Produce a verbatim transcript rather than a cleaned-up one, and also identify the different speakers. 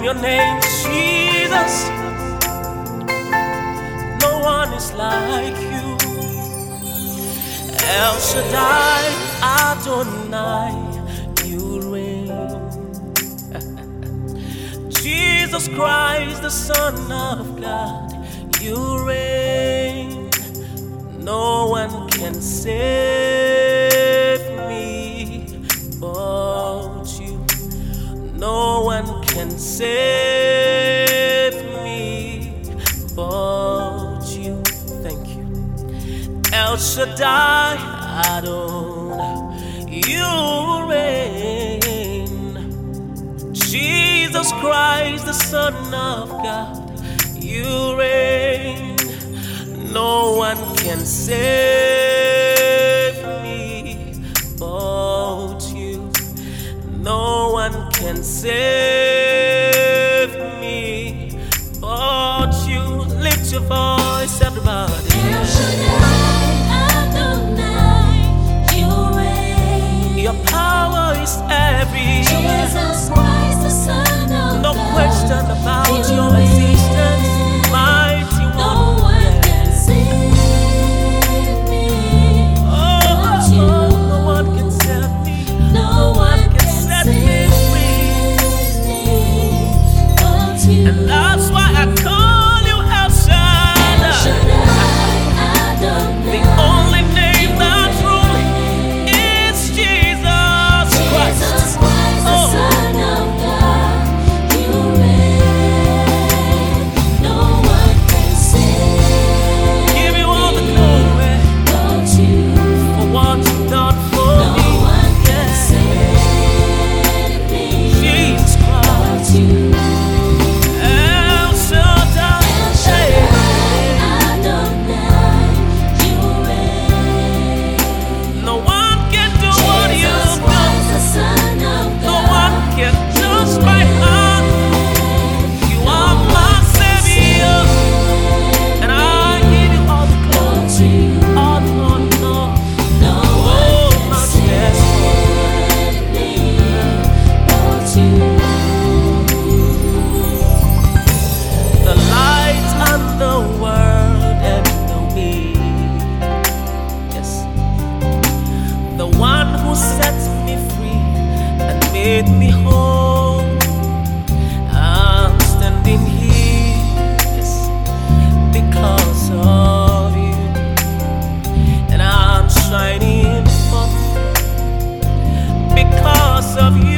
Speaker 1: proclaim your name, Jesus. No one is like you. El Shaddai, Adonai, you reign. Jesus Christ, the Son of God, you reign. No one can save me but you. No one can save me but you. Thank you. El Shaddai, Adonai, you reign. Jesus Christ, the Son of God, you reign. No one can save me but you. No one can save me but you. Lift your voice, everybody.
Speaker 2: El Shaddai, Adonai, you reign.
Speaker 1: Your power is everywhere.
Speaker 2: Jesus Christ, the Son of
Speaker 1: No
Speaker 2: God,
Speaker 1: question about
Speaker 2: you
Speaker 1: your
Speaker 2: reign.
Speaker 1: existence, mighty
Speaker 2: No
Speaker 1: one.
Speaker 2: one can save me
Speaker 1: Oh,
Speaker 2: but you.
Speaker 1: no one can save me.
Speaker 2: No one can
Speaker 1: set
Speaker 2: save
Speaker 1: me free.
Speaker 2: me but you.
Speaker 1: And that's why I call you El
Speaker 2: El
Speaker 1: Shaddai.
Speaker 2: Shaddai, Adonai,
Speaker 1: The only name that's ruling is Jesus Christ.
Speaker 2: Jesus Christ, the
Speaker 1: Oh.
Speaker 2: Son of God, you reign. No one can save
Speaker 1: Give you all the glory
Speaker 2: but you.
Speaker 1: for what you've done for
Speaker 2: No
Speaker 1: me.
Speaker 2: one can
Speaker 1: Yeah.
Speaker 2: save me
Speaker 1: Jesus Christ.
Speaker 2: but you.
Speaker 1: El Shaddai.
Speaker 2: El Shaddai, Adonai, you reign.
Speaker 1: No one can do what
Speaker 2: Jesus
Speaker 1: you've done.
Speaker 2: Christ, the Son of
Speaker 1: No
Speaker 2: God,
Speaker 1: one can touch my heart. You are my Savior, and I give you all the glory,
Speaker 2: but you.
Speaker 1: all the honor.
Speaker 2: No
Speaker 1: Oh,
Speaker 2: one
Speaker 1: my
Speaker 2: can
Speaker 1: best.
Speaker 2: save me but you.
Speaker 1: The light and the world and the way. Yes, the one who set me free and made me whole. I'm standing here, yes, because of you, and I'm shining forth because of you.